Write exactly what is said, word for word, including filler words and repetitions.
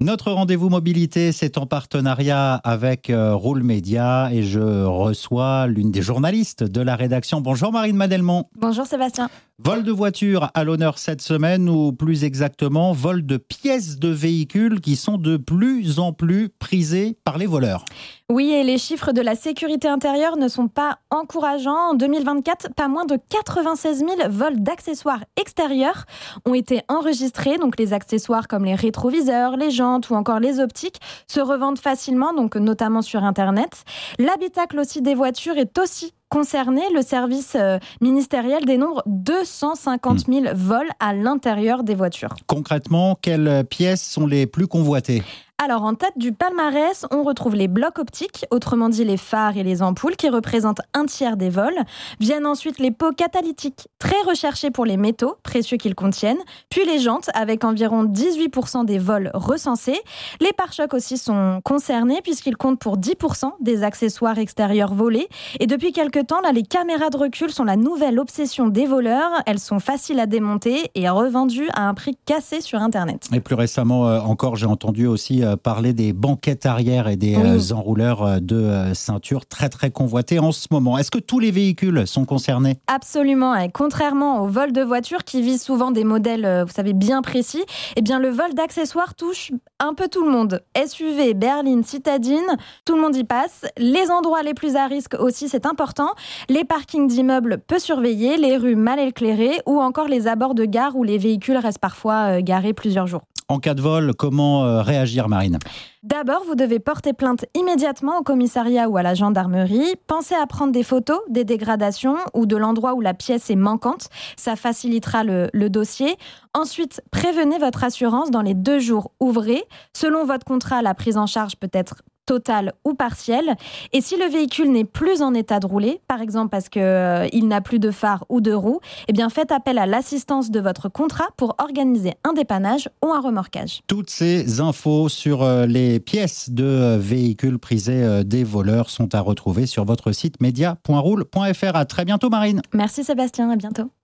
Notre rendez-vous mobilité, c'est en partenariat avec euh, Roule Média et je reçois l'une des journalistes de la rédaction. Bonjour Marine Madelmont. Bonjour Sébastien. Vol de voiture à l'honneur cette semaine, ou plus exactement, vol de pièces de véhicules qui sont de plus en plus prisées par les voleurs. Oui, et les chiffres de la sécurité intérieure ne sont pas encourageants. En deux mille vingt-quatre, pas moins de quatre-vingt-seize mille vols d'accessoires extérieurs ont été enregistrés. Donc les accessoires comme les rétroviseurs, les jantes ou encore les optiques se revendent facilement, donc notamment sur Internet. L'habitacle aussi des voitures est aussi concerné. Le service euh, ministériel dénombre deux cent cinquante mille vols à l'intérieur des voitures. Concrètement, quelles pièces sont les plus convoitées ? Alors, en tête du palmarès, on retrouve les blocs optiques, autrement dit les phares et les ampoules, qui représentent un tiers des vols. Viennent ensuite les pots catalytiques, très recherchés pour les métaux précieux qu'ils contiennent. Puis les jantes, avec environ dix-huit pour cent des vols recensés. Les pare-chocs aussi sont concernés, puisqu'ils comptent pour dix pour cent des accessoires extérieurs volés. Et depuis quelques temps, là, les caméras de recul sont la nouvelle obsession des voleurs. Elles sont faciles à démonter et revendues à un prix cassé sur Internet. Et plus récemment euh, encore, j'ai entendu aussi euh, parler des banquettes arrière et des oui. euh, enrouleurs de euh, ceinture très très convoités en ce moment. Est-ce que tous les véhicules sont concernés ? Absolument. Et contrairement au vol de voiture qui vise souvent des modèles, euh, vous savez, bien précis, eh bien le vol d'accessoires touche un peu tout le monde. S U V, berline, citadine, tout le monde y passe. Les endroits les plus à risque aussi, c'est important. Les parkings d'immeubles peu surveillés, les rues mal éclairées ou encore les abords de gare où les véhicules restent parfois euh, garés plusieurs jours. En cas de vol, comment euh, réagir, Marine ? D'abord, vous devez porter plainte immédiatement au commissariat ou à la gendarmerie. Pensez à prendre des photos des dégradations ou de l'endroit où la pièce est manquante. Ça facilitera le, le dossier. Ensuite, prévenez votre assurance dans les deux jours ouvrés. Selon votre contrat, la prise en charge peut être totale ou partielle. Et si le véhicule n'est plus en état de rouler, par exemple parce qu'il euh, n'a plus de phare ou de roue, eh bien faites appel à l'assistance de votre contrat pour organiser un dépannage ou un remorquage. Toutes ces infos sur euh, les pièces de euh, véhicules prisés euh, des voleurs sont à retrouver sur votre site média point roule point f r. À très bientôt, Marine. Merci Sébastien, à bientôt.